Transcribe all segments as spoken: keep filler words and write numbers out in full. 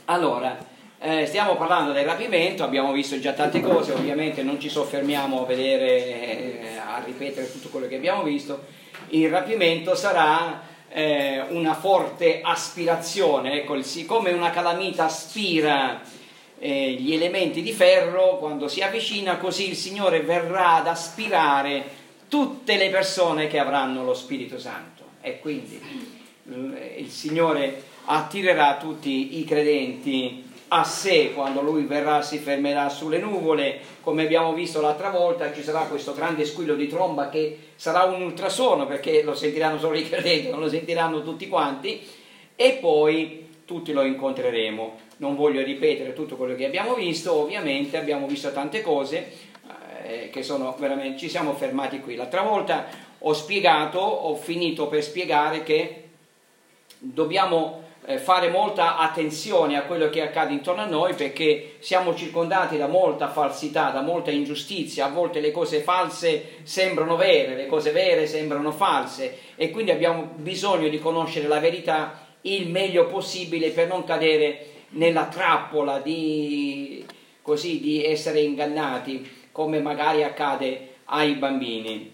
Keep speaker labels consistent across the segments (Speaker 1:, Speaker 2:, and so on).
Speaker 1: Allora, eh, stiamo parlando del rapimento, abbiamo visto già tante cose, ovviamente non ci soffermiamo a vedere, eh, a ripetere tutto quello che abbiamo visto. Il rapimento sarà eh, una forte aspirazione, ecco, come una calamita aspira eh, gli elementi di ferro quando si avvicina, così il Signore verrà ad aspirare tutte le persone che avranno lo Spirito Santo, e quindi il Signore attirerà tutti i credenti a sé quando Lui verrà, si fermerà sulle nuvole. Come abbiamo visto l'altra volta, ci sarà questo grande squillo di tromba che sarà un ultrasuono, perché lo sentiranno solo i credenti, non lo sentiranno tutti quanti, e poi tutti lo incontreremo. Non voglio ripetere tutto quello che abbiamo visto, ovviamente abbiamo visto tante cose eh, che sono veramente, ci siamo fermati qui. L'altra volta ho spiegato, ho finito per spiegare che dobbiamo fare molta attenzione a quello che accade intorno a noi, perché siamo circondati da molta falsità, da molta ingiustizia. A volte le cose false sembrano vere, le cose vere sembrano false, e quindi abbiamo bisogno di conoscere la verità il meglio possibile per non cadere nella trappola di, così, di essere ingannati, come magari accade ai bambini.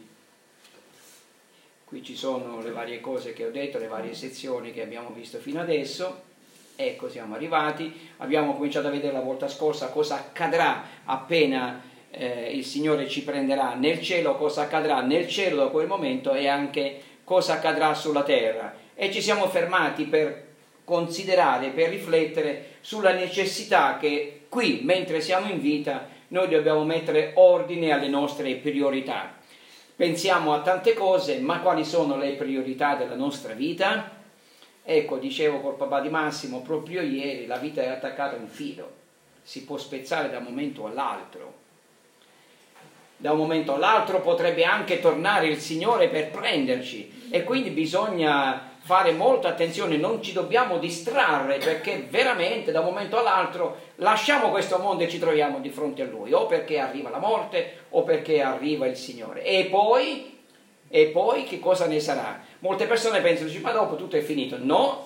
Speaker 1: Qui ci sono le varie cose che ho detto, le varie sezioni che abbiamo visto fino adesso. Ecco, siamo arrivati. Abbiamo cominciato a vedere la volta scorsa cosa accadrà appena eh, il Signore ci prenderà nel cielo, cosa accadrà nel cielo da quel momento, e anche cosa accadrà sulla terra. E ci siamo fermati per considerare, per riflettere sulla necessità che qui, mentre siamo in vita, noi dobbiamo mettere ordine alle nostre priorità. Pensiamo a tante cose, ma quali sono le priorità della nostra vita? Ecco, dicevo col papà di Massimo proprio ieri, la vita è attaccata a un filo, si può spezzare da un momento all'altro. Da un momento all'altro potrebbe anche tornare il Signore per prenderci, e quindi bisogna fare molta attenzione, non ci dobbiamo distrarre, perché veramente da un momento all'altro lasciamo questo mondo e ci troviamo di fronte a Lui, o perché arriva la morte o perché arriva il Signore. E poi, e poi che cosa ne sarà? Molte persone pensano, ma dopo tutto è finito. No,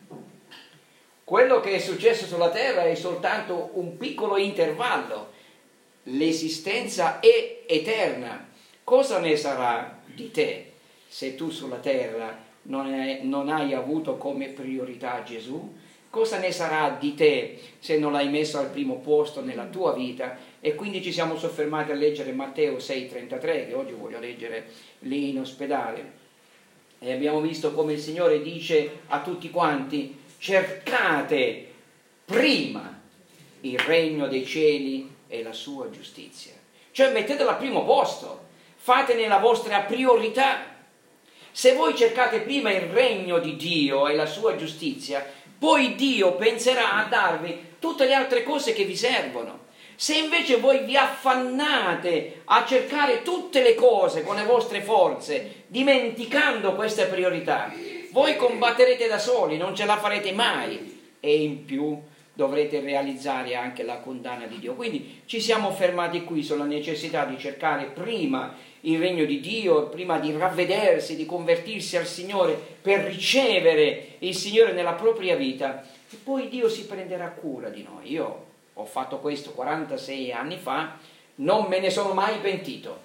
Speaker 1: quello che è successo sulla terra è soltanto un piccolo intervallo, l'esistenza è eterna. Cosa ne sarà di te se tu sulla terra Non, è, non hai avuto come priorità Gesù? Cosa ne sarà di te se non l'hai messo al primo posto nella tua vita? E quindi ci siamo soffermati a leggere Matteo sei trentatré, che oggi voglio leggere lì in ospedale, e abbiamo visto come il Signore dice a tutti quanti: cercate prima il regno dei cieli e la sua giustizia, cioè mettetelo al primo posto, fatene la vostra priorità. Se voi cercate prima il regno di Dio e la sua giustizia, poi Dio penserà a darvi tutte le altre cose che vi servono. Se invece voi vi affannate a cercare tutte le cose con le vostre forze, dimenticando queste priorità, voi combatterete da soli, non ce la farete mai, e in più dovrete realizzare anche la condanna di Dio. Quindi ci siamo fermati qui sulla necessità di cercare prima il regno di Dio, prima di ravvedersi, di convertirsi al Signore per ricevere il Signore nella propria vita, e poi Dio si prenderà cura di noi. Io ho fatto questo quarantasei anni fa, non me ne sono mai pentito.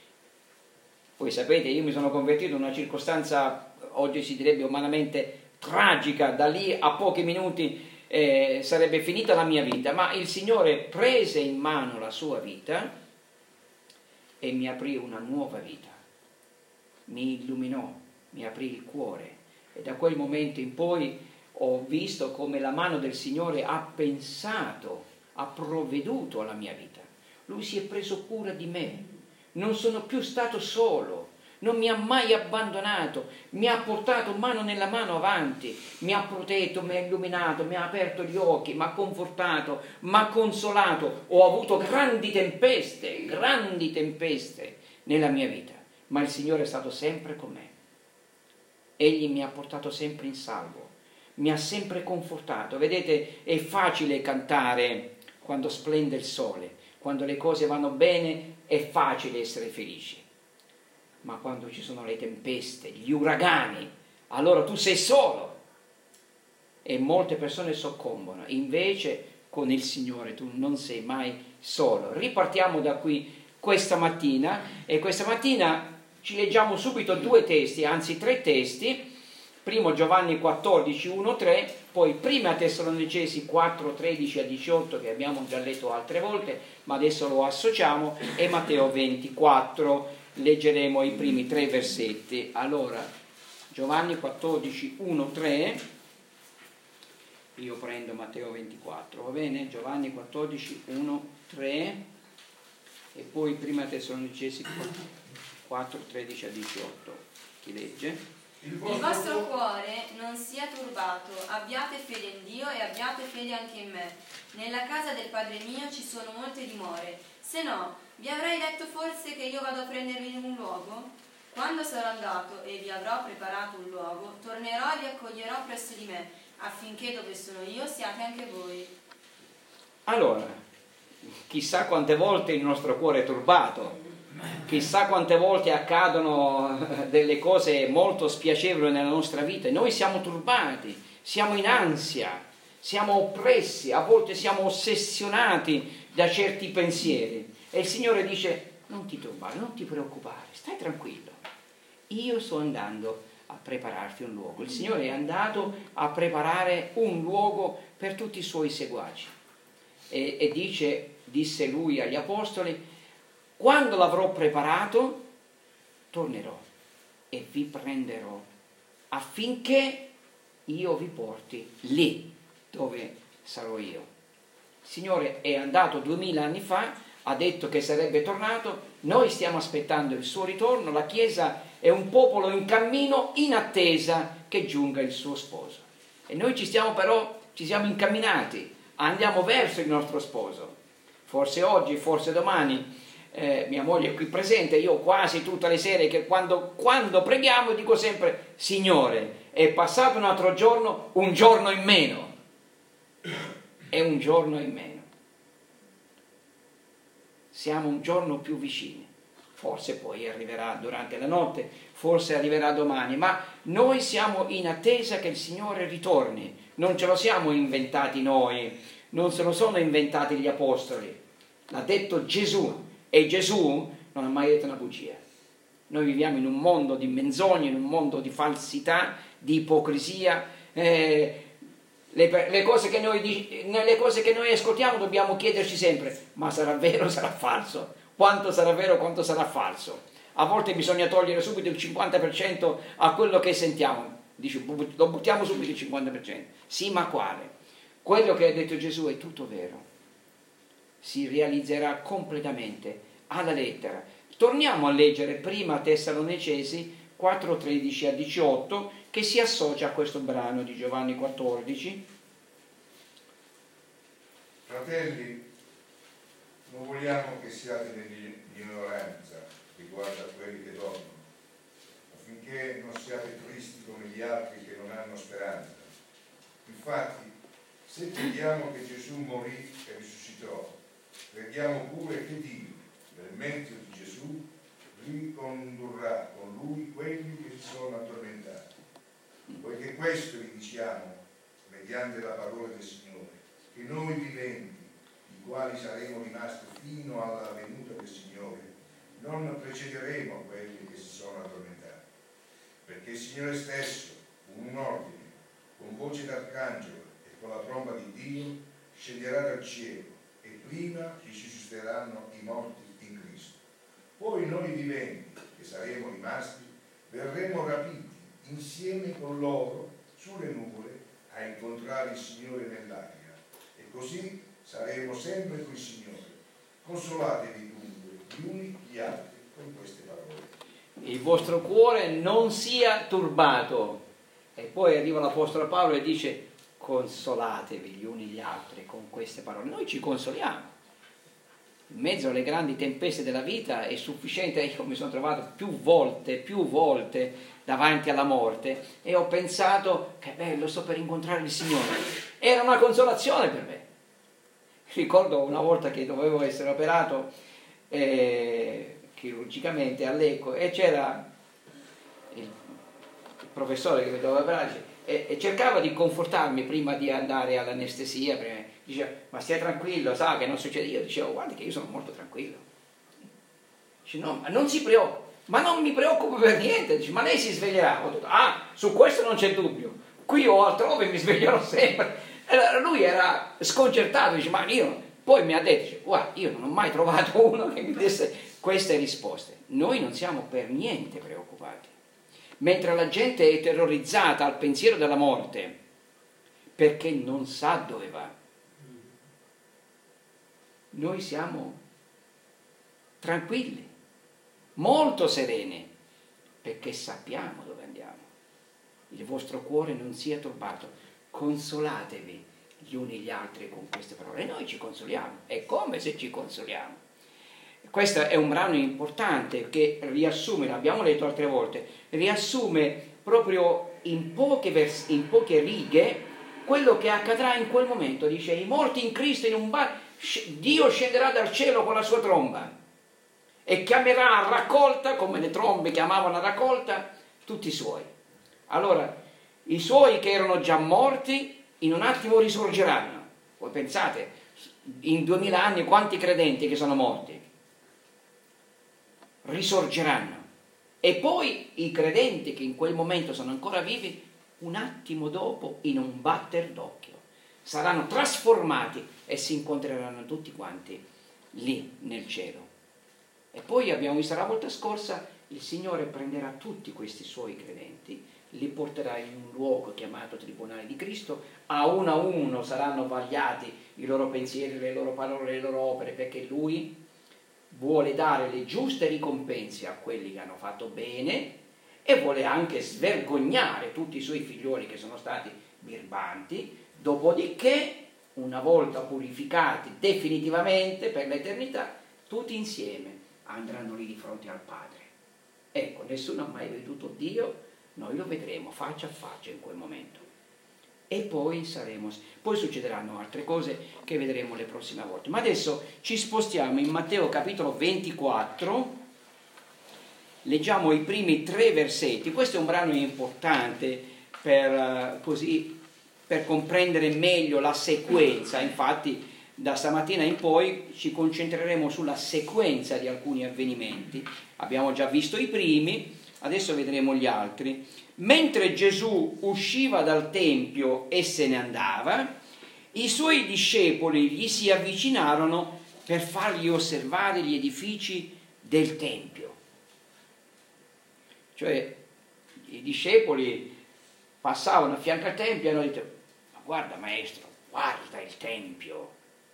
Speaker 1: Voi sapete, io mi sono convertito in una circostanza, oggi si direbbe umanamente tragica, da lì a pochi minuti eh, sarebbe finita la mia vita, ma il Signore prese in mano la sua vita e mi aprì una nuova vita, mi illuminò, mi aprì il cuore, e da quel momento in poi ho visto come la mano del Signore ha pensato, ha provveduto alla mia vita. Lui si è preso cura di me, non sono più stato solo, non mi ha mai abbandonato, mi ha portato mano nella mano avanti, mi ha protetto, mi ha illuminato, mi ha aperto gli occhi, mi ha confortato, mi ha consolato. Ho avuto grandi tempeste, grandi tempeste nella mia vita, ma il Signore è stato sempre con me. Egli mi ha portato sempre in salvo, mi ha sempre confortato. Vedete, è facile cantare quando splende il sole, quando le cose vanno bene è facile essere felici. Ma quando ci sono le tempeste, gli uragani, allora tu sei solo e molte persone soccombono. Invece con il Signore tu non sei mai solo. Ripartiamo da qui questa mattina e questa mattina ci leggiamo subito due testi, anzi tre testi. Primo Giovanni quattordici, uno, tre, poi prima Tessalonicesi quattro, tredici a diciotto, che abbiamo già letto altre volte, ma adesso lo associamo, e Matteo ventiquattro, leggeremo i primi tre versetti. Allora, Giovanni quattordici, uno, tre, io prendo Matteo ventiquattro, va bene? Giovanni quattordici, uno, tre, e poi prima Tessalonicesi quattro, tredici a diciotto. Chi legge?
Speaker 2: Il vostro cuore non sia turbato, abbiate fede in Dio e abbiate fede anche in me. Nella casa del Padre mio ci sono molte dimore, se no vi avrei detto forse che io vado a prendervi un luogo? Quando sarò andato e vi avrò preparato un luogo, tornerò e vi accoglierò presso di me, affinché dove sono io siate anche voi.
Speaker 1: Allora, chissà quante volte il nostro cuore è turbato. Chissà quante volte accadono delle cose molto spiacevoli nella nostra vita e noi siamo turbati, siamo in ansia, siamo oppressi, a volte siamo ossessionati da certi pensieri e il Signore dice: non ti turbare, non ti preoccupare, stai tranquillo, io sto andando a prepararti un luogo. Il Signore è andato a preparare un luogo per tutti i suoi seguaci e, e dice, disse lui agli apostoli: quando l'avrò preparato, tornerò e vi prenderò affinché io vi porti lì dove sarò io. Il Signore è andato duemila anni fa, ha detto che sarebbe tornato, noi stiamo aspettando il suo ritorno, la Chiesa è un popolo in cammino in attesa che giunga il suo sposo. E noi ci stiamo però, ci siamo incamminati, andiamo verso il nostro sposo. Forse oggi, forse domani. Eh, mia moglie è qui presente, io quasi tutte le sere che quando, quando preghiamo dico sempre: Signore, è passato un altro giorno, un giorno in meno, è un giorno in meno, siamo un giorno più vicini, forse poi arriverà durante la notte, forse arriverà domani, ma noi siamo in attesa che il Signore ritorni, non ce lo siamo inventati noi, non se lo sono inventati gli apostoli, l'ha detto Gesù. E Gesù non ha mai detto una bugia. Noi viviamo in un mondo di menzogne, in un mondo di falsità, di ipocrisia. Eh, le, le, cose che noi, le cose che noi ascoltiamo dobbiamo chiederci sempre: ma sarà vero o sarà falso? Quanto sarà vero o quanto sarà falso? A volte bisogna togliere subito il cinquanta per cento a quello che sentiamo. Dice, lo buttiamo subito il cinquanta per cento. Sì, ma quale? Quello che ha detto Gesù è tutto vero. Si realizzerà completamente alla lettera. Torniamo a leggere prima Tessalonicesi quattro, tredici a diciotto, che si associa a questo brano di Giovanni quattordici.
Speaker 3: Fratelli, non vogliamo che siate nell'ignoranza riguardo a quelli che dormono, affinché non siate tristi come gli altri che non hanno speranza. Infatti, se crediamo che Gesù morì e risuscitò, crediamo pure che Dio, nel mezzo di Gesù, ricondurrà con lui quelli che si sono addormentati. Poiché questo vi diciamo, mediante la parola del Signore, che noi viventi, i quali saremo rimasti fino alla venuta del Signore, non precederemo quelli che si sono addormentati. Perché il Signore stesso, con un ordine, con voce d'arcangelo e con la tromba di Dio, scenderà dal cielo, e prima ci susciteranno i morti in Cristo. Poi noi viventi, che saremo rimasti, verremo rapiti insieme con loro sulle nuvole a incontrare il Signore nell'aria, e così saremo sempre con il Signore. Consolatevi dunque gli uni gli altri con queste parole.
Speaker 1: Il vostro cuore non sia turbato. E poi arriva l'Apostolo Paolo e dice: consolatevi gli uni gli altri con queste parole. Noi ci consoliamo. In mezzo alle grandi tempeste della vita è sufficiente. Io mi sono trovato più volte, più volte davanti alla morte e ho pensato: che bello, sto per incontrare il Signore. Era una consolazione per me. Ricordo una volta che dovevo essere operato eh, chirurgicamente a Lecco, e c'era il, il professore che mi doveva operare, e, e cercava di confortarmi prima di andare all'anestesia. Prima, diceva, ma stia tranquillo, sa che non succede. Io dicevo, guarda che io sono molto tranquillo. Dice, no, ma non si preoccupa, ma non mi preoccupo per niente. Dice, ma lei si sveglierà. Ho detto, ah, su questo non c'è dubbio, qui o altrove mi sveglierò sempre. E allora lui era sconcertato, dice, ma io, poi mi ha detto, dice, guarda, io non ho mai trovato uno che mi desse queste risposte. Noi non siamo per niente preoccupati. Mentre la gente è terrorizzata al pensiero della morte perché non sa dove va, noi siamo tranquilli, molto sereni, perché sappiamo dove andiamo. Il vostro cuore non sia turbato, consolatevi gli uni gli altri con queste parole. E noi ci consoliamo, è come se ci consoliamo. Questo è un brano importante che riassume, l'abbiamo letto altre volte, riassume proprio in poche, vers- in poche righe quello che accadrà in quel momento. Dice, i morti in Cristo in un bar, Dio scenderà dal cielo con la sua tromba e chiamerà a raccolta, come le trombe chiamavano a raccolta, tutti i suoi. Allora, i suoi che erano già morti in un attimo risorgeranno. Voi pensate, in duemila anni quanti credenti che sono morti? Risorgeranno. E poi i credenti che in quel momento sono ancora vivi, un attimo dopo, in un batter d'occhio, saranno trasformati e si incontreranno tutti quanti lì nel cielo. E poi abbiamo visto la volta scorsa, il Signore prenderà tutti questi suoi credenti, li porterà in un luogo chiamato Tribunale di Cristo, a uno a uno saranno vagliati i loro pensieri, le loro parole, le loro opere, perché Lui vuole dare le giuste ricompense a quelli che hanno fatto bene e vuole anche svergognare tutti i suoi figlioli che sono stati birbanti, dopodiché, una volta purificati definitivamente per l'eternità, tutti insieme andranno lì di fronte al Padre. Ecco, nessuno ha mai veduto Dio, noi lo vedremo faccia a faccia in quel momento. E poi saremo, poi succederanno altre cose che vedremo le prossime volte. Ma adesso ci spostiamo in Matteo capitolo ventiquattro, leggiamo i primi tre versetti. Questo è un brano importante per, così, per comprendere meglio la sequenza. Infatti da stamattina in poi ci concentreremo sulla sequenza di alcuni avvenimenti. Abbiamo già visto i primi, adesso vedremo gli altri. Mentre Gesù usciva dal Tempio e se ne andava, i suoi discepoli gli si avvicinarono per fargli osservare gli edifici del Tempio. Cioè, i discepoli passavano a fianco al Tempio e hanno detto, ma guarda maestro, guarda il Tempio,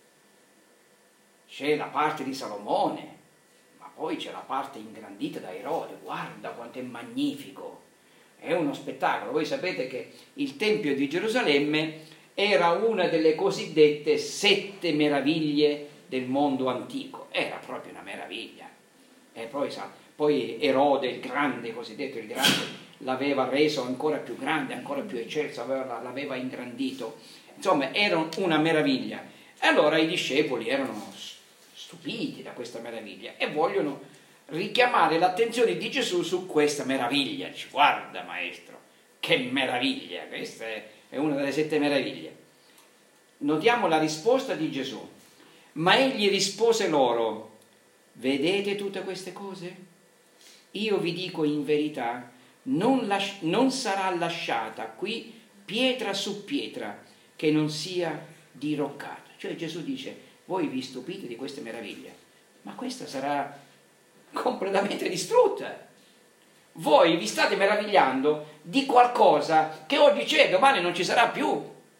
Speaker 1: c'è la parte di Salomone, ma poi c'è la parte ingrandita da Erode, guarda quanto è magnifico. È uno spettacolo. Voi sapete che il Tempio di Gerusalemme era una delle cosiddette sette meraviglie del mondo antico. Era proprio una meraviglia. E poi, sa, poi Erode, il grande, cosiddetto il grande, l'aveva reso ancora più grande, ancora più eccelso, aveva, l'aveva ingrandito. Insomma, era una meraviglia. E allora i discepoli erano stupiti da questa meraviglia e vogliono richiamare l'attenzione di Gesù su questa meraviglia. Dice, guarda maestro, che meraviglia, questa è una delle sette meraviglie. Notiamo la risposta di Gesù. Ma egli rispose loro, vedete tutte queste cose? Io vi dico in verità, non, las- non sarà lasciata qui pietra su pietra che non sia diroccata. Cioè Gesù dice, voi vi stupite di queste meraviglie, ma questa sarà completamente distrutta. Voi vi state meravigliando di qualcosa che oggi c'è, domani non ci sarà più.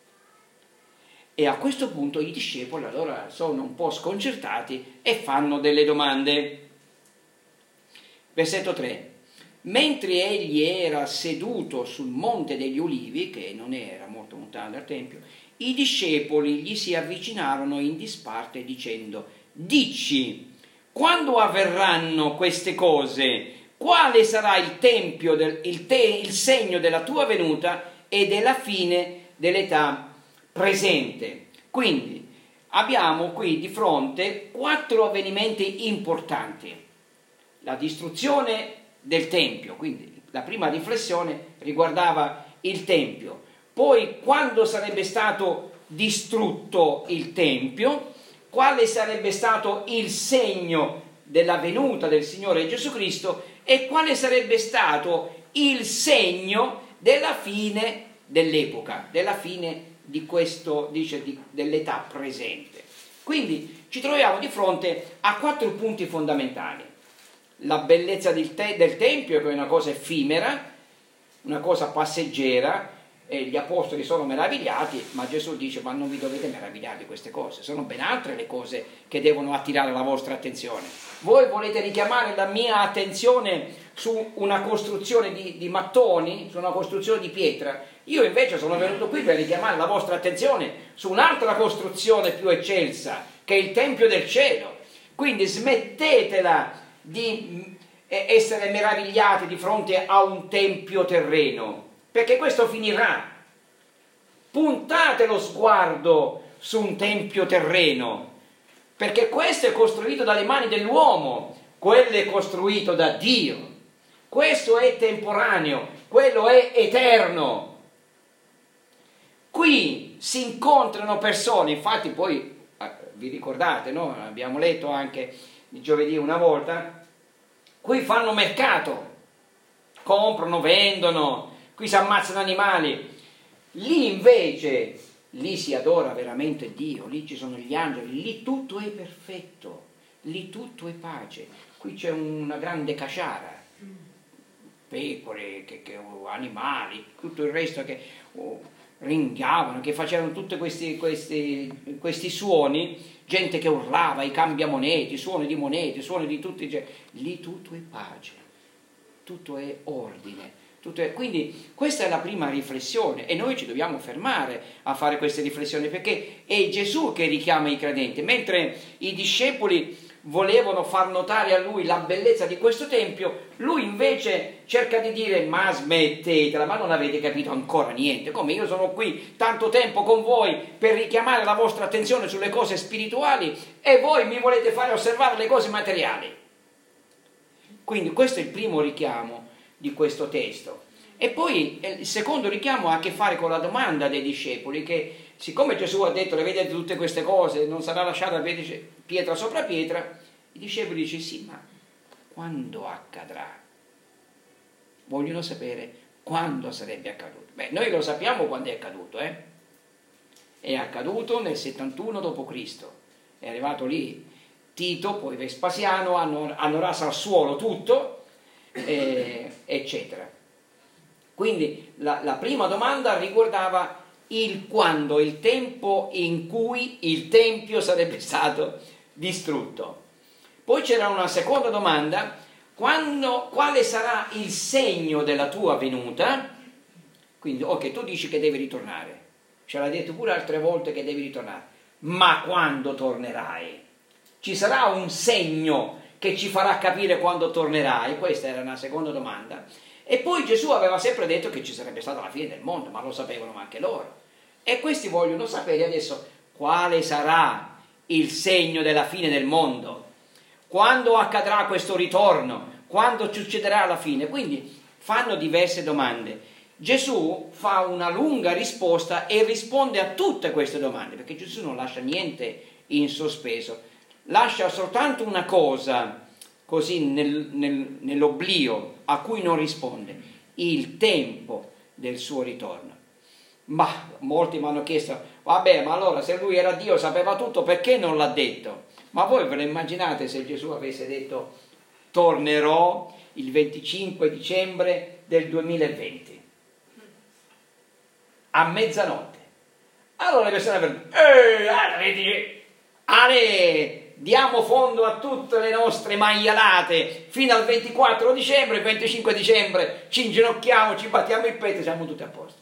Speaker 1: E a questo punto i discepoli allora sono un po' sconcertati e fanno delle domande. Versetto tre. Mentre egli era seduto sul monte degli Ulivi, che non era molto lontano dal Tempio, i discepoli gli si avvicinarono in disparte dicendo, dici, quando avverranno queste cose, quale sarà il, tempio del, il, te, il segno della tua venuta e della fine dell'età presente? Quindi abbiamo qui di fronte quattro avvenimenti importanti. La distruzione del Tempio, quindi la prima riflessione riguardava il Tempio. poi quando sarebbe stato distrutto il Tempio, quale sarebbe stato il segno della venuta del Signore Gesù Cristo e quale sarebbe stato il segno della fine dell'epoca, della fine di questo, dice, di, dell'età presente. Quindi ci troviamo di fronte a quattro punti fondamentali. La bellezza del, te- del Tempio, che è una cosa effimera, una cosa passeggera, e gli apostoli sono meravigliati, ma Gesù dice: ma non vi dovete meravigliare di queste cose, sono ben altre le cose che devono attirare la vostra attenzione. Voi volete richiamare la mia attenzione su una costruzione di, di mattoni, su una costruzione di pietra. Io invece sono venuto qui per richiamare la vostra attenzione su un'altra costruzione più eccelsa, che è il Tempio del cielo. Quindi smettetela di essere meravigliati di fronte a un tempio terreno, perché questo finirà. Puntate lo sguardo su un tempio terreno, perché questo è costruito dalle mani dell'uomo, quello è costruito da Dio. Questo è temporaneo, quello è eterno. Qui si incontrano persone, infatti poi eh, vi ricordate, no? Abbiamo letto anche di giovedì una volta, qui fanno mercato, comprano, vendono, qui si ammazzano animali. Lì invece, lì si adora veramente Dio, lì ci sono gli angeli, lì tutto è perfetto, lì tutto è pace. Qui c'è una grande caciara, pecore, che, che, animali, tutto il resto che oh, ringhiavano, che facevano tutti questi, questi, questi suoni, gente che urlava, i cambiamoneti, suoni di monete, suoni di tutti, cioè, lì tutto è pace, tutto è ordine. Tutto è, quindi questa è la prima riflessione e noi ci dobbiamo fermare a fare queste riflessioni, perché è Gesù che richiama i credenti, mentre i discepoli volevano far notare a lui la bellezza di questo tempio, lui invece cerca di dire: ma smettetela, ma non avete capito ancora niente, come io sono qui tanto tempo con voi per richiamare la vostra attenzione sulle cose spirituali e voi mi volete fare osservare le cose materiali. Quindi questo è il primo richiamo di questo testo. E poi il secondo richiamo ha a che fare con la domanda dei discepoli, che siccome Gesù ha detto: le vedete tutte queste cose, non sarà lasciata pietra sopra pietra, i discepoli dicono: sì, ma quando accadrà? Vogliono sapere quando sarebbe accaduto. Beh, noi lo sappiamo quando è accaduto, eh? È accaduto nel settantuno dopo Cristo, è arrivato lì Tito, poi Vespasiano, hanno, hanno raso al suolo tutto, Eh, eccetera. Quindi la, la prima domanda riguardava il quando, il tempo in cui il Tempio sarebbe stato distrutto. Poi c'era una seconda domanda: quando, quale sarà il segno della tua venuta? Quindi, ok, tu dici che devi ritornare, ce l'hai detto pure altre volte che devi ritornare, ma quando tornerai? Ci sarà un segno che ci farà capire quando tornerai? Questa era una seconda domanda. E poi Gesù aveva sempre detto che ci sarebbe stata la fine del mondo, ma lo sapevano anche loro. E questi vogliono sapere adesso quale sarà il segno della fine del mondo, quando accadrà questo ritorno, quando succederà la fine. Quindi fanno diverse domande. Gesù fa una lunga risposta e risponde a tutte queste domande, perché Gesù non lascia niente in sospeso. Lascia soltanto una cosa così nel, nel, nell'oblio a cui non risponde: il tempo del suo ritorno. Ma molti mi hanno chiesto: vabbè, ma allora se lui era Dio, sapeva tutto, perché non l'ha detto? Ma voi ve lo immaginate se Gesù avesse detto: tornerò il venticinque dicembre del duemilaventi a mezzanotte? Allora le persone avrebbero: eh, vedi, ale, diamo fondo a tutte le nostre maialate fino al ventiquattro dicembre, il venticinque dicembre ci inginocchiamo, ci battiamo il petto e siamo tutti a posto.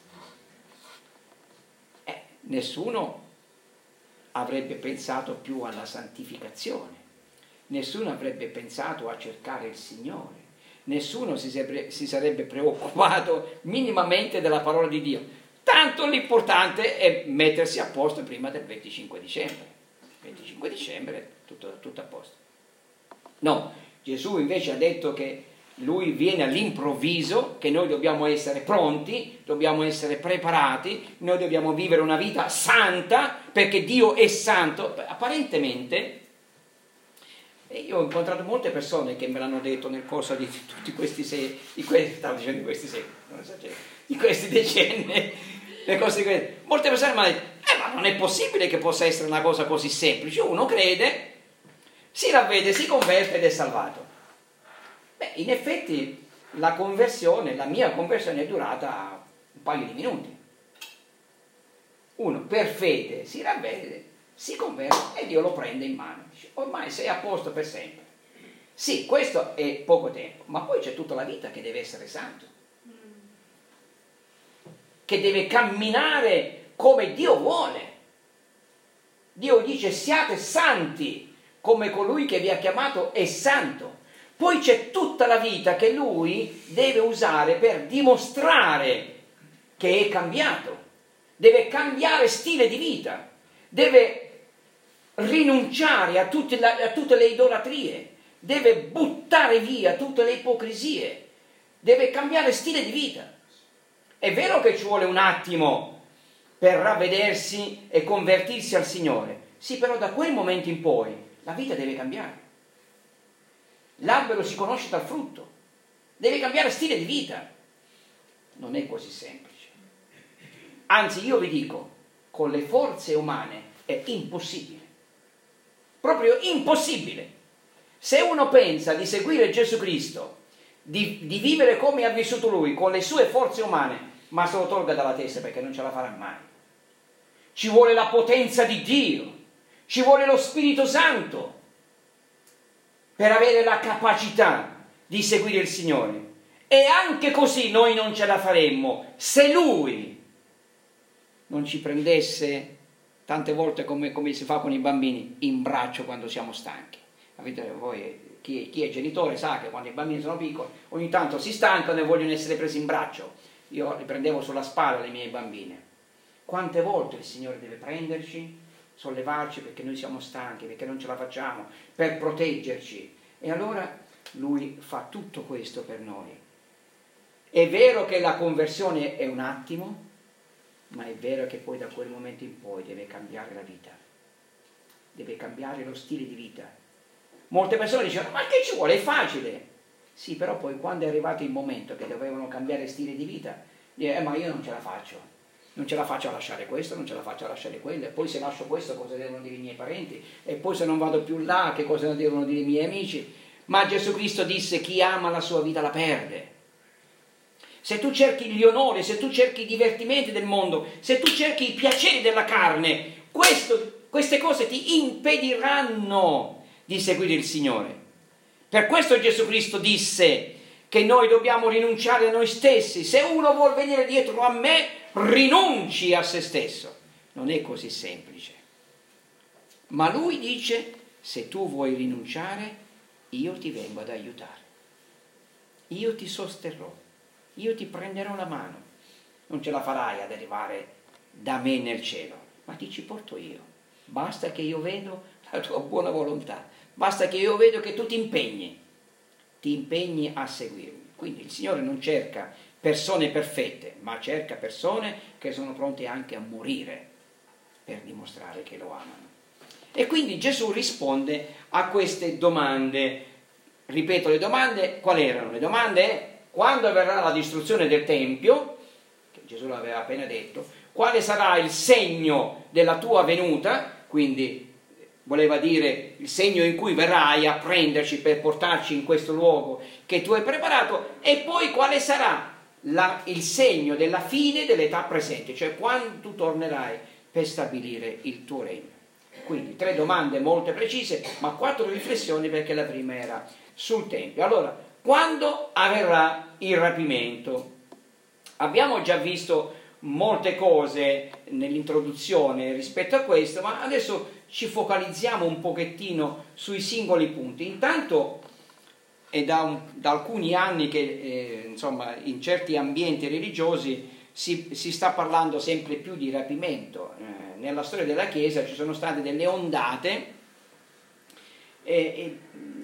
Speaker 1: Eh, nessuno avrebbe pensato più alla santificazione, nessuno avrebbe pensato a cercare il Signore, nessuno si sarebbe, si sarebbe preoccupato minimamente della parola di Dio. Tanto l'importante è mettersi a posto prima del venticinque dicembre. venticinque dicembre, tutto, tutto a posto. No, Gesù invece ha detto che lui viene all'improvviso, che noi dobbiamo essere pronti, dobbiamo essere preparati, noi dobbiamo vivere una vita santa, perché Dio è santo. Apparentemente, io ho incontrato molte persone che me l'hanno detto nel corso di tutti questi sei, di questi, stavo dicendo di questi sei, non esagero, di questi decenni, nel corso di questi, molte persone mi hanno detto, eh ma non è possibile che possa essere una cosa così semplice, uno crede, si ravvede, si converte ed è salvato. Beh, in effetti la conversione, la mia conversione è durata un paio di minuti. Uno per fede si ravvede, si converte e Dio lo prende in mano. Dice, ormai sei a posto per sempre. Sì, questo è poco tempo, ma poi c'è tutta la vita che deve essere santo, che deve camminare come Dio vuole. Dio dice siate santi come colui che vi ha chiamato è santo. Poi c'è tutta la vita che lui deve usare per dimostrare che è cambiato, deve cambiare stile di vita, deve rinunciare a tutte, la, a tutte le idolatrie, deve buttare via tutte le ipocrisie, deve cambiare stile di vita. È vero che ci vuole un attimo per ravvedersi e convertirsi al Signore, sì, però da quel momento in poi la vita deve cambiare. L'albero si conosce dal frutto, deve cambiare stile di vita. Non è così semplice. Anzi, io vi dico, con le forze umane è impossibile. Proprio impossibile. Se uno pensa di seguire Gesù Cristo, di, di vivere come ha vissuto Lui, con le sue forze umane, ma se lo tolga dalla testa perché non ce la farà mai. Ci vuole la potenza di Dio, ci vuole lo Spirito Santo per avere la capacità di seguire il Signore. E anche così noi non ce la faremmo se Lui non ci prendesse tante volte come, come si fa con i bambini in braccio quando siamo stanchi. Avete, voi, chi, chi è genitore sa che quando i bambini sono piccoli ogni tanto si stancano e vogliono essere presi in braccio. Io li prendevo sulla spalla le mie bambine. Quante volte il Signore deve prenderci, sollevarci perché noi siamo stanchi, perché non ce la facciamo, per proteggerci. E allora Lui fa tutto questo per noi. È vero che la conversione è un attimo, ma è vero che poi da quel momento in poi deve cambiare la vita, deve cambiare lo stile di vita. Molte persone dicono, ma che ci vuole, è facile. Sì, però poi quando è arrivato il momento che dovevano cambiare stile di vita, dicono, eh, ma io non ce la faccio. Non ce la faccio a lasciare questo, non ce la faccio a lasciare quello, e poi se lascio questo cosa devono dire i miei parenti, e poi se non vado più là che cosa devono dire i miei amici. Ma Gesù Cristo disse, chi ama la sua vita la perde. Se tu cerchi gli onori, se tu cerchi i divertimenti del mondo, se tu cerchi i piaceri della carne, questo, queste cose ti impediranno di seguire il Signore. Per questo Gesù Cristo disse che noi dobbiamo rinunciare a noi stessi. Se uno vuol venire dietro a me, rinunci a se stesso. Non è così semplice. Ma Lui dice, se tu vuoi rinunciare, io ti vengo ad aiutare. Io ti sosterrò. Io ti prenderò la mano. Non ce la farai ad arrivare da me nel cielo, ma ti ci porto io. Basta che io vedo la tua buona volontà. Basta che io vedo che tu ti impegni. Ti impegni a seguirmi. Quindi il Signore non cerca persone perfette, ma cerca persone che sono pronte anche a morire per dimostrare che lo amano. E quindi Gesù risponde a queste domande. Ripeto, le domande quali erano? Le domande: quando avverrà la distruzione del Tempio, che Gesù l'aveva appena detto, quale sarà il segno della tua venuta, quindi voleva dire il segno in cui verrai a prenderci per portarci in questo luogo che tu hai preparato, e poi quale sarà la, il segno della fine dell'età presente, cioè quando tu tornerai per stabilire il tuo regno. Quindi tre domande molto precise, ma quattro riflessioni, perché la prima era sul Tempio. Allora, quando avverrà il rapimento? Abbiamo già visto molte cose nell'introduzione rispetto a questo, ma adesso ci focalizziamo un pochettino sui singoli punti. Intanto è da, un, da alcuni anni che eh, insomma in certi ambienti religiosi si, si sta parlando sempre più di rapimento. Eh, nella storia della Chiesa ci sono state delle ondate e, e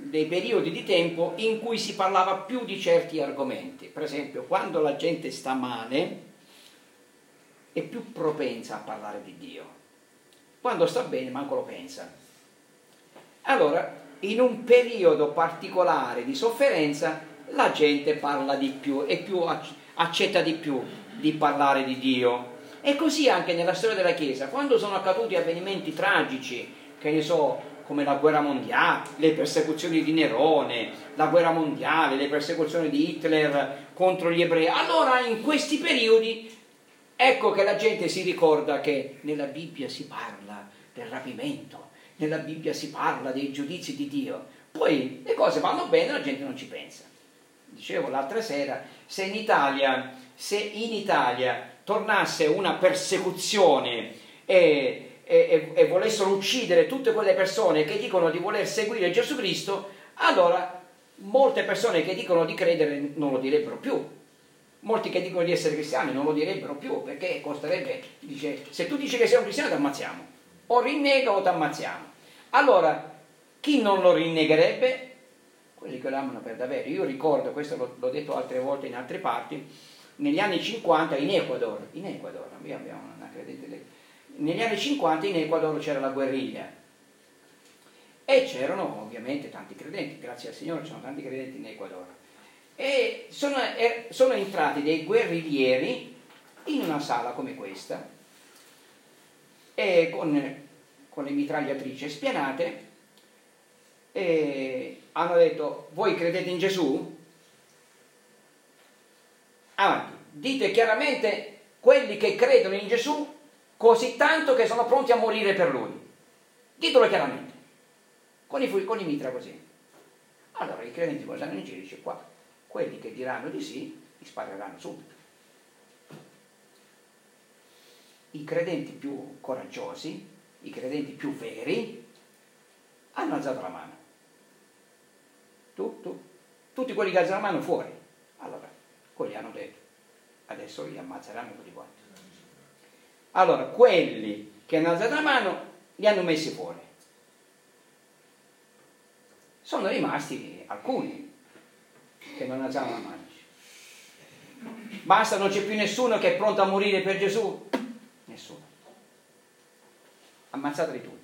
Speaker 1: dei periodi di tempo in cui si parlava più di certi argomenti. Per esempio, quando la gente sta male è più propensa a parlare di Dio, quando sta bene manco lo pensa. Allora, in un periodo particolare di sofferenza la gente parla di più e più accetta di più di parlare di Dio. E così anche nella storia della Chiesa, quando sono accaduti avvenimenti tragici, che ne so, come la guerra mondiale, le persecuzioni di Nerone, la guerra mondiale, le persecuzioni di Hitler contro gli ebrei, allora in questi periodi ecco che la gente si ricorda che nella Bibbia si parla del rapimento, nella Bibbia si parla dei giudizi di Dio. Poi le cose vanno bene, la gente non ci pensa. Dicevo l'altra sera, se in Italia, se in Italia tornasse una persecuzione e E, e volessero uccidere tutte quelle persone che dicono di voler seguire Gesù Cristo, allora molte persone che dicono di credere non lo direbbero più. Molti che dicono di essere cristiani non lo direbbero più, perché costerebbe, dice, se tu dici che sei un cristiano ti ammazziamo, o rinnega o ti ammazziamo. Allora, chi non lo rinnegherebbe? Quelli che lo amano per davvero. Io ricordo, questo l'ho, l'ho detto altre volte in altre parti, negli anni cinquanta in Ecuador, in Ecuador, noi abbiamo una credente lei, negli anni cinquanta in Ecuador c'era la guerriglia e c'erano ovviamente tanti credenti, grazie al Signore ci sono tanti credenti in Ecuador, e sono, eh, sono entrati dei guerriglieri in una sala come questa e con, con le mitragliatrici spianate e hanno detto: voi credete in Gesù? Avanti, dite chiaramente quelli che credono in Gesù così tanto che sono pronti a morire per lui. Ditelo chiaramente, con i, con i mitra così. Allora i credenti guardano in giro e dice: qua, quelli che diranno di sì, li spareranno subito. I credenti più coraggiosi, i credenti più veri, hanno alzato la mano. Tu, tu, tutti quelli che alzano la mano fuori. Allora, quelli hanno detto: adesso li ammazzeranno tutti quanti. Allora, quelli che hanno alzato la mano li hanno messi fuori. Sono rimasti alcuni che non alzavano la mano. Basta, non c'è più nessuno che è pronto a morire per Gesù? Nessuno. Ammazzateli tutti.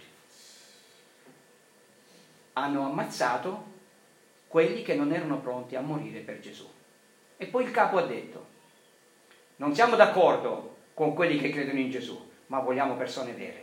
Speaker 1: Hanno ammazzato quelli che non erano pronti a morire per Gesù. E poi il capo ha detto: non siamo d'accordo con quelli che credono in Gesù, ma vogliamo persone vere.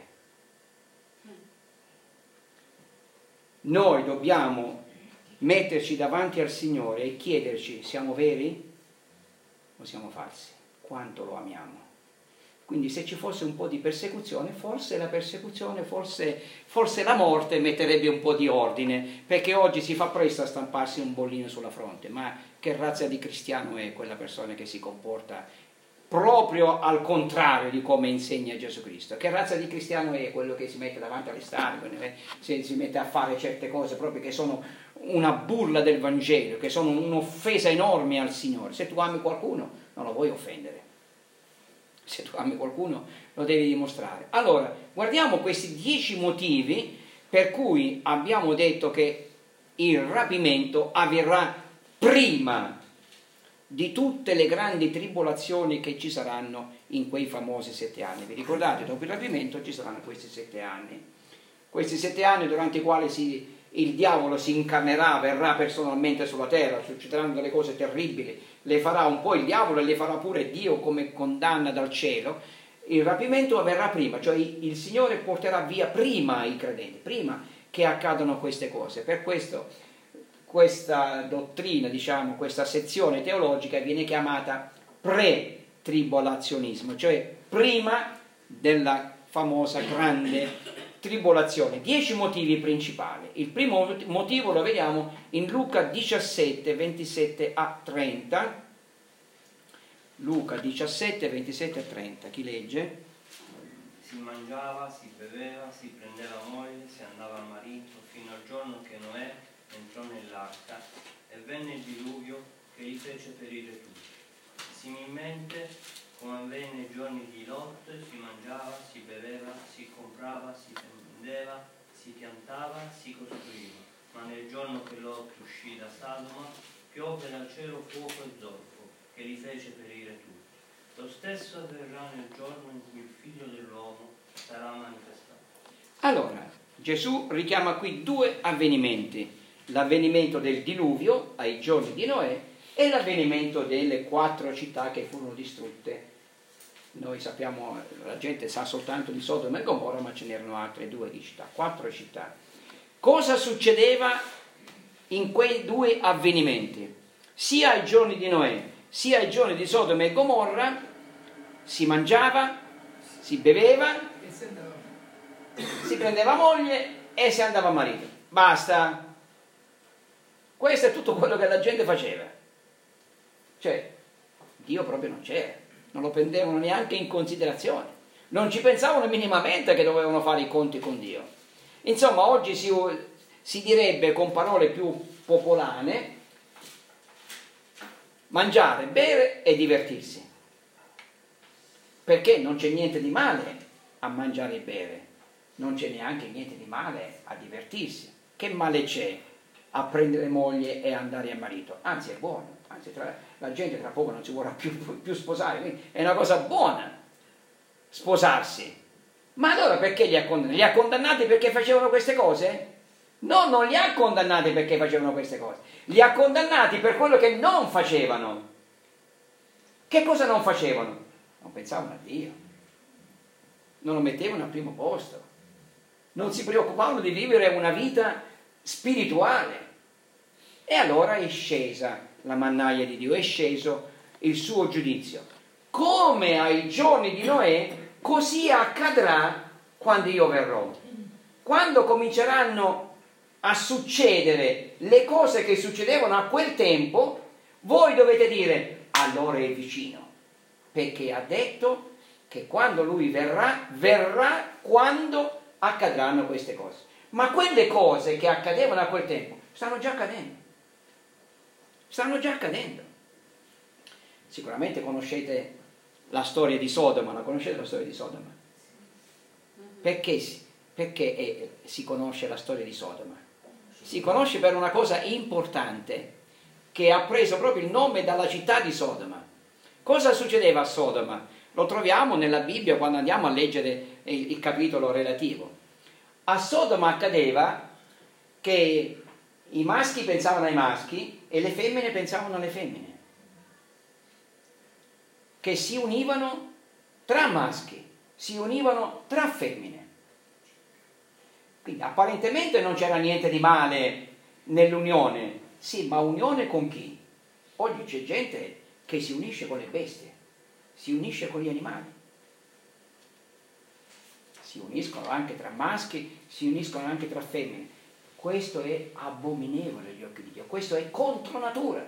Speaker 1: Noi dobbiamo metterci davanti al Signore e chiederci: siamo veri o siamo falsi? Quanto lo amiamo? Quindi se ci fosse un po' di persecuzione, forse la persecuzione, forse, forse la morte metterebbe un po' di ordine, perché oggi si fa presto a stamparsi un bollino sulla fronte, ma che razza di cristiano è quella persona che si comporta proprio al contrario di come insegna Gesù Cristo? Che razza di cristiano è quello che si mette davanti alle stampe, si, si mette a fare certe cose proprio che sono una burla del Vangelo, che sono un'offesa enorme al Signore? Se tu ami qualcuno non lo vuoi offendere, se tu ami qualcuno lo devi dimostrare. Allora, guardiamo questi dieci motivi per cui abbiamo detto che il rapimento avverrà prima di tutte le grandi tribolazioni che ci saranno in quei famosi sette anni. Vi ricordate? Dopo il rapimento ci saranno questi sette anni. Questi sette anni durante i quali si, il diavolo si incarnerà, verrà personalmente sulla terra, succederanno delle cose terribili, le farà un po' il diavolo e le farà pure Dio come condanna dal cielo. Il rapimento avverrà prima, cioè il Signore porterà via prima i credenti, prima che accadano queste cose. Per questo questa dottrina, diciamo, questa sezione teologica viene chiamata pre-tribolazionismo, cioè prima della famosa grande tribolazione. Dieci motivi principali. Il primo motivo lo vediamo in Luca diciassette, ventisette a trenta. Luca diciassette, ventisette a trenta. Chi legge?
Speaker 4: Si mangiava, si beveva, si prendeva moglie, si andava al marito, fino al giorno che Noè entrò nell'arca e venne il diluvio che li fece perire tutti. Similmente, come avvenne nei giorni di Lot, si mangiava, si beveva, si comprava, si vendeva, si piantava, si costruiva. ma nel giorno che Lot uscì da Sodoma, piovve dal cielo fuoco e zolfo, che li fece perire tutti. Lo stesso avverrà nel giorno in cui il Figlio dell'uomo sarà manifestato.
Speaker 1: Allora, Gesù richiama qui due avvenimenti, l'avvenimento del diluvio ai giorni di Noè e l'avvenimento delle quattro città che furono distrutte. Noi sappiamo, la gente sa soltanto di Sodoma e Gomorra, ma ce n'erano altre due di città, quattro città. Cosa succedeva in quei due avvenimenti? Sia ai giorni di Noè, sia ai giorni di Sodoma e Gomorra, si mangiava, si beveva, si prendeva moglie e si andava a marito. Basta. Questo è tutto quello che la gente faceva. Cioè, Dio proprio non c'era, non lo prendevano neanche in considerazione, non ci pensavano minimamente che dovevano fare i conti con Dio. Insomma, oggi si, si direbbe con parole più popolane: mangiare, bere e divertirsi. Perché non c'è niente di male a mangiare e bere, non c'è neanche niente di male a divertirsi. Che male c'è a prendere moglie e andare a marito? Anzi, è buono. Anzi, tra, la gente tra poco non si vorrà più, più sposare, quindi è una cosa buona sposarsi. Ma allora perché li ha condannati? Li ha condannati perché facevano queste cose? No, non li ha condannati perché facevano queste cose, li ha condannati per quello che non facevano. Che cosa non facevano? Non pensavano a Dio, non lo mettevano al primo posto, non si preoccupavano di vivere una vita spirituale. E allora è scesa la mannaia di Dio, è sceso il suo giudizio. Come ai giorni di Noè, così accadrà quando io verrò. Quando cominceranno a succedere le cose che succedevano a quel tempo, voi dovete dire: allora è vicino, perché ha detto che quando lui verrà, verrà quando accadranno queste cose. Ma quelle cose che accadevano a quel tempo stanno già accadendo. Stanno già accadendo. Sicuramente conoscete la storia di Sodoma, la conoscete la storia di Sodoma? Perché, perché è, si conosce la storia di Sodoma? Si conosce per una cosa importante, che ha preso proprio il nome dalla città di Sodoma. Cosa succedeva a Sodoma? Lo troviamo nella Bibbia quando andiamo a leggere il, il capitolo relativo. A Sodoma accadeva che i maschi pensavano ai maschi e le femmine pensavano alle femmine, che si univano tra maschi, si univano tra femmine. Quindi apparentemente non c'era niente di male nell'unione, sì, ma unione con chi? Oggi c'è gente che si unisce con le bestie, si unisce con gli animali, si uniscono anche tra maschi, si uniscono anche tra femmine. Questo è abominevole agli occhi di Dio, questo è contro natura.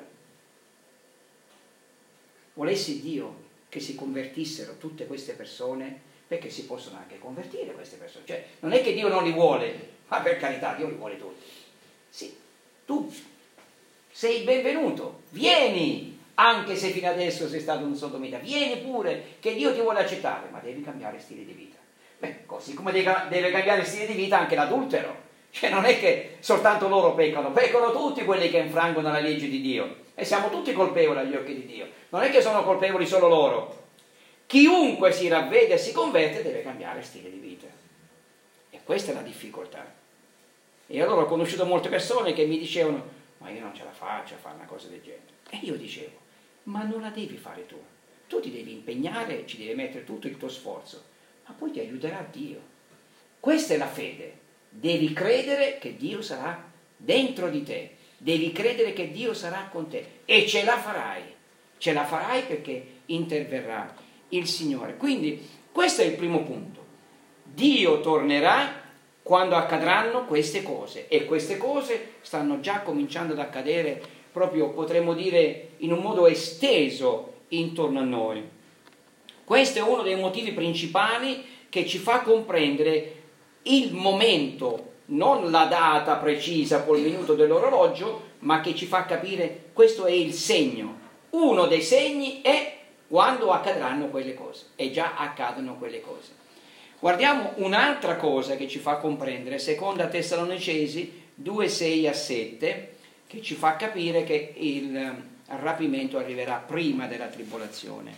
Speaker 1: Volesse Dio che si convertissero tutte queste persone, perché si possono anche convertire queste persone. Cioè, non è che Dio non li vuole, ma per carità, Dio li vuole tutti. Sì, tu sei benvenuto, vieni, anche se fino adesso sei stato un sodomita, vieni pure, che Dio ti vuole accettare, ma devi cambiare stile di vita. Beh, così come deve cambiare stile di vita anche l'adultero. Cioè, non è che soltanto loro peccano, peccano tutti quelli che infrangono la legge di Dio. E siamo tutti colpevoli agli occhi di Dio. Non è che sono colpevoli solo loro. Chiunque si ravvede e si converte deve cambiare stile di vita. E questa è la difficoltà. E allora ho conosciuto molte persone che mi dicevano: ma io non ce la faccio a fare una cosa del genere. E io dicevo: ma non la devi fare tu. Tu ti devi impegnare, ci devi mettere tutto il tuo sforzo, ma poi ti aiuterà Dio. Questa è la fede. Devi credere che Dio sarà dentro di te, devi credere che Dio sarà con te e ce la farai, ce la farai perché interverrà il Signore. Quindi questo è il primo punto. Dio tornerà quando accadranno queste cose, e queste cose stanno già cominciando ad accadere, proprio potremmo dire in un modo esteso intorno a noi. Questo è uno dei motivi principali che ci fa comprendere il momento, non la data precisa col minuto dell'orologio, ma che ci fa capire questo è il segno. Uno dei segni è quando accadranno quelle cose, e già accadono quelle cose. Guardiamo un'altra cosa che ci fa comprendere, seconda Tessalonicesi due, sei a sette, che ci fa capire che il rapimento arriverà prima della tribolazione.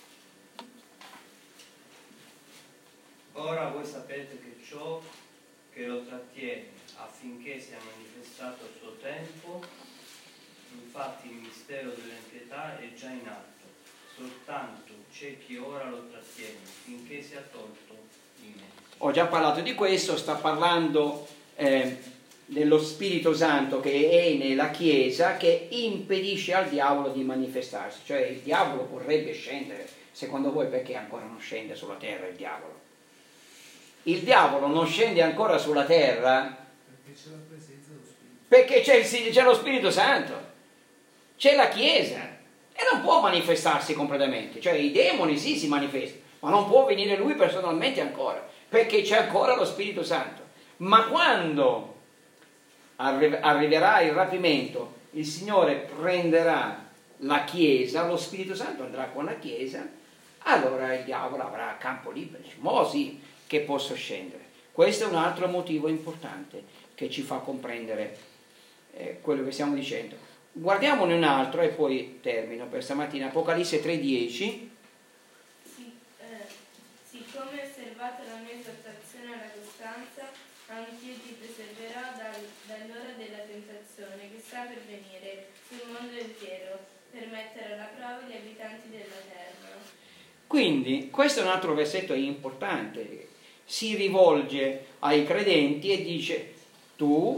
Speaker 4: Ora voi sapete che ciò che lo trattiene affinché sia manifestato a suo tempo, infatti il mistero dell'impietà è già in atto, soltanto c'è chi ora lo trattiene finché sia tolto di mezzo.
Speaker 1: Ho già parlato di questo, sta parlando eh, dello Spirito Santo che è nella Chiesa, che impedisce al diavolo di manifestarsi. Cioè il diavolo vorrebbe scendere. Secondo voi perché ancora non scende sulla terra il diavolo? Il diavolo non scende ancora sulla terra
Speaker 5: perché c'è la presenza dello Spirito.
Speaker 1: Perché c'è, il, c'è lo Spirito Santo, c'è la Chiesa e non può manifestarsi completamente. Cioè i demoni sì si manifestano, ma non può venire lui personalmente ancora, perché c'è ancora lo Spirito Santo. Ma quando arri- arriverà il rapimento, il Signore prenderà la Chiesa, lo Spirito Santo andrà con la Chiesa, allora il diavolo avrà campo libero. Mo sì che posso scendere. Questo è un altro motivo importante che ci fa comprendere eh, quello che stiamo dicendo. Guardiamone un altro e poi termino per stamattina. Apocalisse tre dieci.
Speaker 6: Sì, eh, siccome osservate la mia esortazione alla costanza, anch'io ti preserverò dal, dall'ora della tentazione che sta per venire sul mondo intero, per mettere alla prova gli abitanti della terra.
Speaker 1: Quindi questo è un altro versetto importante. Si rivolge ai credenti e dice: tu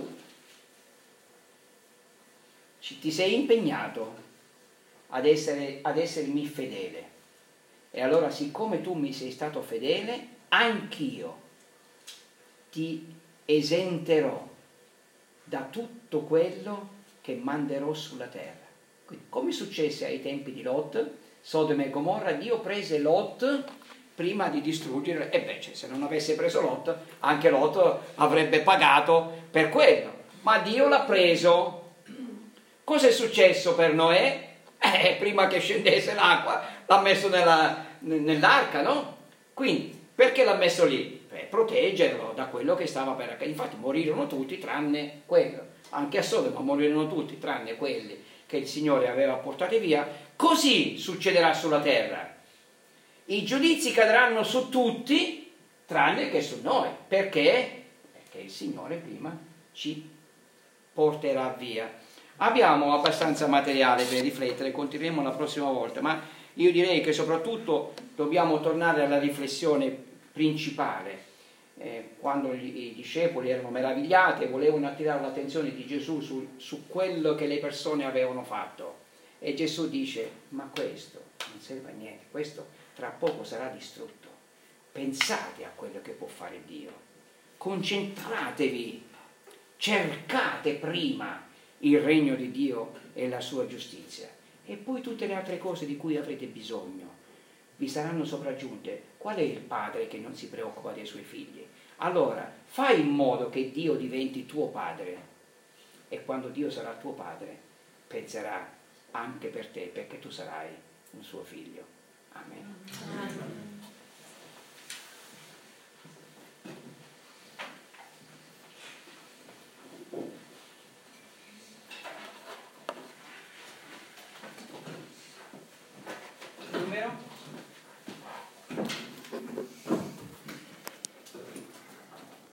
Speaker 1: ti sei impegnato ad, essere, ad essermi fedele, e allora siccome tu mi sei stato fedele, anch'io ti esenterò da tutto quello che manderò sulla terra. Quindi, come successe ai tempi di Lot, Sodoma e Gomorra, Dio prese Lot prima di distruggere, e beh, cioè, se non avesse preso Lot, anche Lot avrebbe pagato per quello, ma Dio l'ha preso. Cosa è successo per Noè? Eh, prima che scendesse l'acqua l'ha messo nella, nell'arca, no? Quindi, perché l'ha messo lì? Per proteggerlo da quello che stava per accadere. Infatti morirono tutti tranne quello. Anche a Sodoma morirono tutti tranne quelli che il Signore aveva portati via. Così succederà sulla terra. I giudizi cadranno su tutti tranne che su noi. Perché? Perché il Signore prima ci porterà via. Abbiamo abbastanza materiale per riflettere, continueremo la prossima volta, ma io direi che soprattutto dobbiamo tornare alla riflessione principale. Eh, quando gli, i discepoli erano meravigliati e volevano attirare l'attenzione di Gesù su, su quello che le persone avevano fatto, e Gesù dice: ma questo non serve a niente, questo tra poco sarà distrutto. Pensate a quello che può fare Dio, concentratevi, cercate prima il regno di Dio e la sua giustizia, e poi tutte le altre cose di cui avrete bisogno vi saranno sopraggiunte. Qual è il padre che non si preoccupa dei suoi figli? Allora fai in modo che Dio diventi tuo padre, e quando Dio sarà tuo padre penserà anche per te, perché tu sarai un suo figlio. Amen.
Speaker 2: Amen.